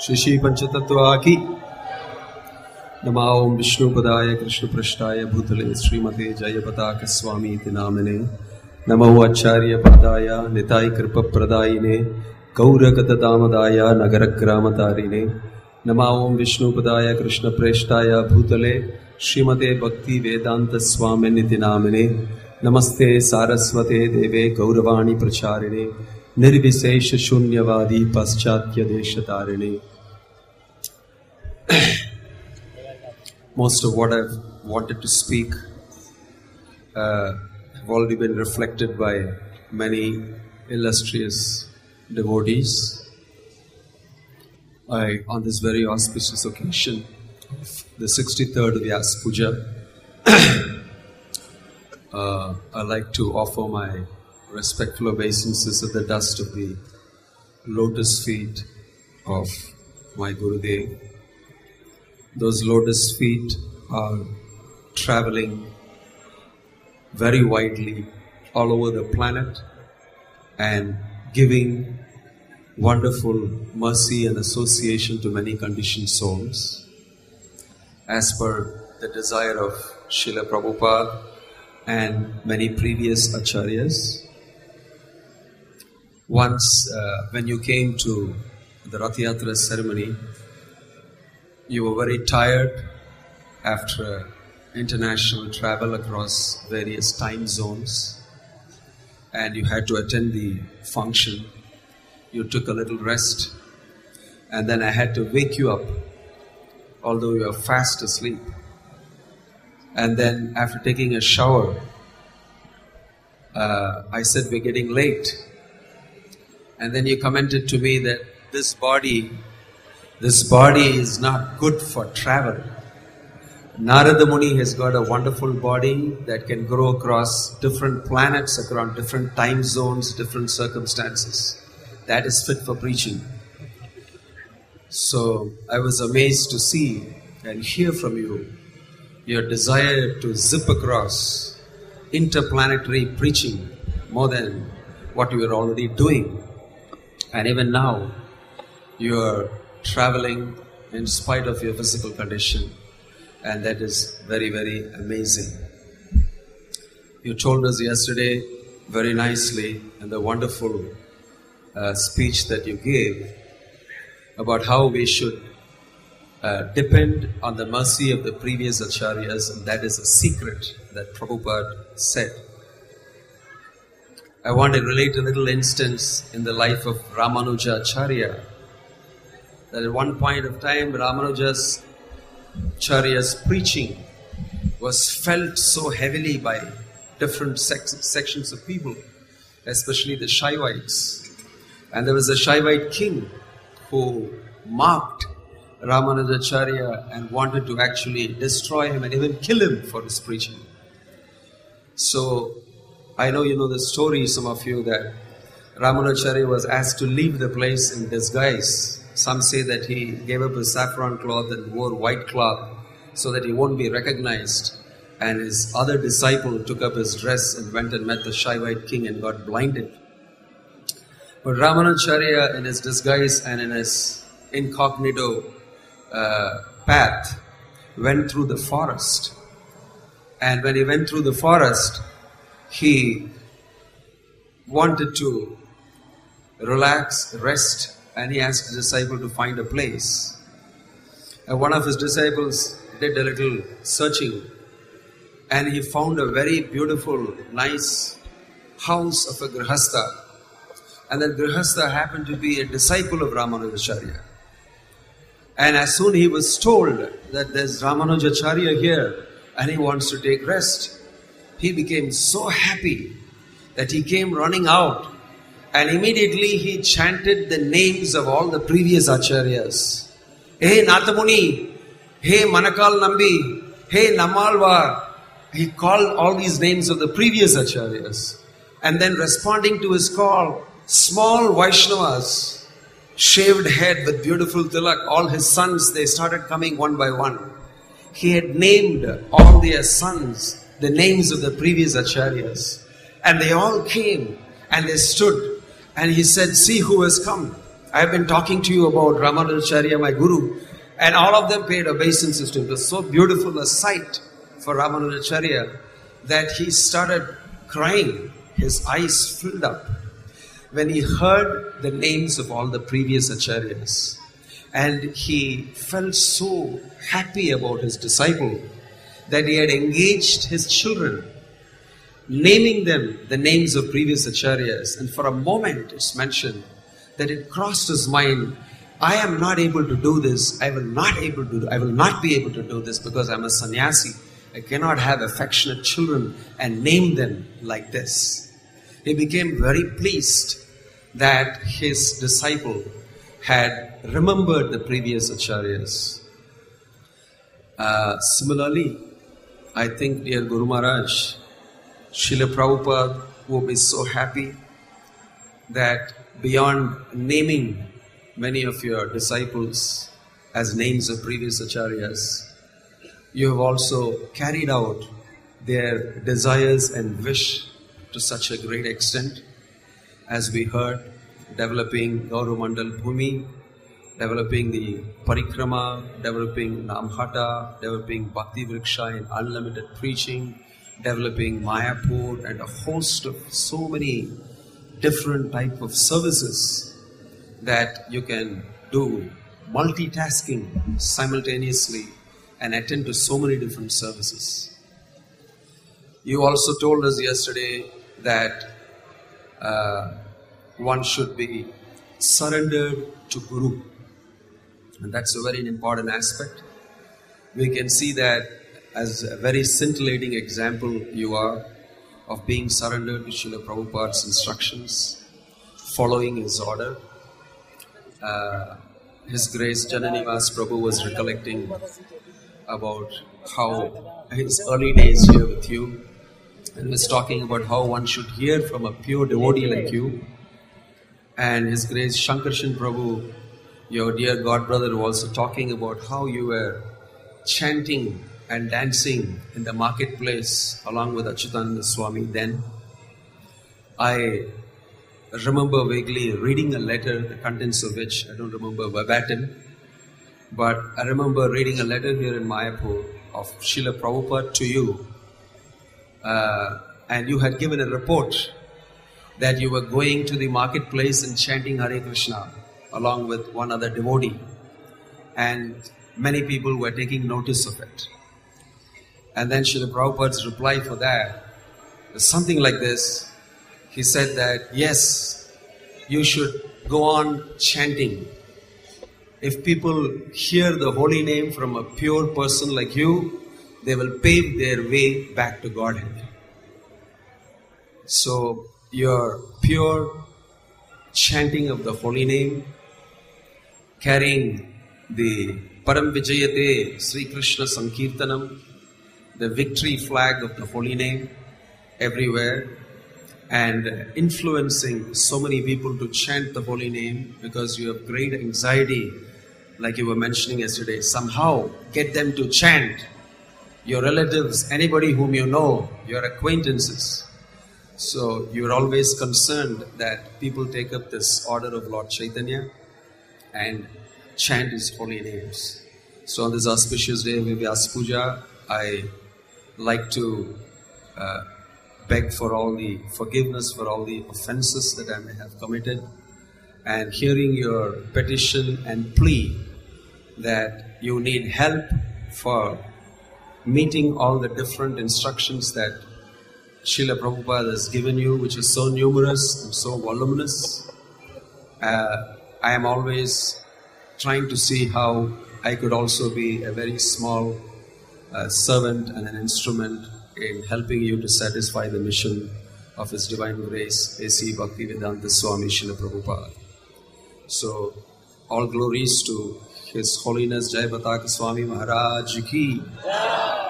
श्री पंचतत्वा की नमः ओं विष्णुपदाय कृष्णपृष्ठाय भूतले श्रीमते जयपताक स्वामी नामिने नमो आचार्य पादाय निताय कृपप्रदायिने गौरगतदामदाय नगरग्रामतारिणे नमः ओं विष्णुपदाय कृष्णप्रेष्ठाय भूतले श्रीमते भक्ति वेदांत स्वामिनिति नामिने नमस्ते सारस्वते देवे गौरवाणी प्रचारिणे निर्विशेष शून्यवादी पाश्चात्य देशतारिणे. Most of what I've wanted to speak have already been reflected by many illustrious devotees. On this very auspicious occasion of the 63rd Vyas Puja, I'd like to offer my respectful obeisances at the dust of the lotus feet of my Gurudev. Those lotus feet are traveling very widely all over the planet and giving wonderful mercy and association to many conditioned souls. As per the desire of Srila Prabhupada and many previous acharyas, once when you came to the Rath Yatra ceremony, you were very tired after international travel across various time zones, and you had to attend the function. You took a little rest, and then I had to wake you up, although you were fast asleep. And then after taking a shower, I said, we're getting late. And then you commented to me that this body is not good for travel. Narada Muni has got a wonderful body that can grow across different planets, across different time zones, different circumstances. That is fit for preaching. So I was amazed to see and hear from you your desire to zip across interplanetary preaching more than what you are already doing. And even now, you are traveling in spite of your physical condition, and that is very, very amazing. You told us yesterday very nicely in the wonderful speech that you gave about how we should depend on the mercy of the previous acharyas, and that is a secret that Prabhupada said. I want to relate a little instance in the life of Ramanuja Acharya. That at one point of time, Ramanuja's Acharya's preaching was felt so heavily by different sections of people, especially the Shaivites. And there was a Shaivite king who mocked Ramanuja Acharya and wanted to actually destroy him and even kill him for his preaching. So, I know you know the story, some of you, that Ramanuja Acharya was asked to leave the place in disguise. Some say that he gave up his saffron cloth and wore white cloth so that he won't be recognized. And his other disciple took up his dress and went and met the Shaivite king and got blinded. But Ramanuja Acharya, in his disguise and in his incognito path, went through the forest. And when he went through the forest, he wanted to relax, rest, and he asked his disciple to find a place. And one of his disciples did a little searching, and he found a very beautiful, nice house of a grihastha. And that grihastha happened to be a disciple of Ramanuja Acharya. And as soon he was told that there's Ramanuja Acharya here and he wants to take rest, he became so happy that he came running out, and immediately he chanted the names of all the previous acharyas. Hey Nathamuni, hey Manakal Nambi, hey Namalvar. He called all these names of the previous acharyas. And then responding to his call, small Vaishnavas, shaved head with beautiful tilak, all his sons, they started coming one by one. He had named all their sons the names of the previous acharyas. And they all came and they stood, and he said, see who has come. I have been talking to you about Ramanujacharya, my guru, and all of them paid obeisances to him. It was so beautiful a sight for Ramanujacharya that he started crying. His eyes filled up when he heard the names of all the previous acharyas. And he felt so happy about his disciple that he had engaged his children, naming them the names of previous acharyas. And for a moment it's mentioned that it crossed his mind, I am not able to do this. I will not be able to do this because I'm a sannyasi. I cannot have affectionate children and name them like this. He became very pleased that his disciple had remembered the previous acharyas. Similarly, I think, dear Guru Maharaj, Srila Prabhupada will be so happy that beyond naming many of your disciples as names of previous acharyas, you have also carried out their desires and wish to such a great extent. As we heard, developing Gauravamandal Bhumi, developing the Parikrama, developing Namhata, developing Bhakti Vriksha in unlimited preaching, developing Mayapur, and a host of so many different type of services that you can do multitasking simultaneously and attend to so many different services. You also told us yesterday that one should be surrendered to Guru, and that's a very important aspect. We can see that as a very scintillating example you are of being surrendered to Srila Prabhupada's instructions, following his order. His Grace Jananivas Prabhu was recollecting about how his early days here with you, and was talking about how one should hear from a pure devotee like you. And His Grace Shankarshan Prabhu, your dear godbrother, was also talking about how you were chanting and dancing in the marketplace along with Achyutananda Swami then. I remember vaguely reading a letter, the contents of which I don't remember verbatim, but I remember reading a letter here in Mayapur of Srila Prabhupada to you, and you had given a report that you were going to the marketplace and chanting Hare Krishna along with one other devotee, and many people were taking notice of it. And then Srila Prabhupada's reply for that was something like this. He said that, yes, you should go on chanting. If people hear the holy name from a pure person like you, they will pave their way back to Godhead. So your pure chanting of the holy name, carrying the Param Vijayate Sri Krishna Sankirtanam, the victory flag of the holy name everywhere, and influencing so many people to chant the holy name because you have great anxiety, like you were mentioning yesterday. Somehow get them to chant. Your relatives, anybody whom you know, your acquaintances. So you're always concerned that people take up this order of Lord Chaitanya and chant his holy names. So on this auspicious day of Vyasa Puja, I like to beg for all the forgiveness for all the offenses that I may have committed, and hearing your petition and plea that you need help for meeting all the different instructions that Srila Prabhupada has given you, which is so numerous and so voluminous. I am always trying to see how I could also be a very small servant and an instrument in helping you to satisfy the mission of His Divine Grace, A.C. Bhaktivedanta Swami Srila Prabhupada. So, all glories to His Holiness Jai Pataka Swami Maharaj Ki.